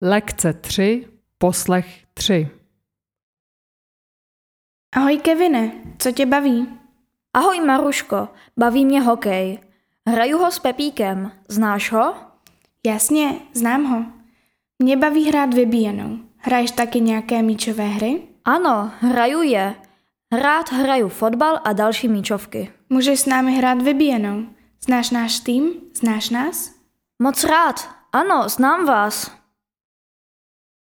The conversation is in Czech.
Lekce 3, poslech 3. Ahoj Kevine, co tě baví? Ahoj Maruško, baví mě hokej. Hraju ho s Pepíkem, znáš ho? Jasně, znám ho. Mě baví hrát vybíjenou. Hraješ taky nějaké míčové hry? Ano, hraju je. Rád hraju fotbal a další míčovky. Můžeš s námi hrát vybíjenou. Znáš náš tým? Znáš nás? Moc rád, ano, znám vás.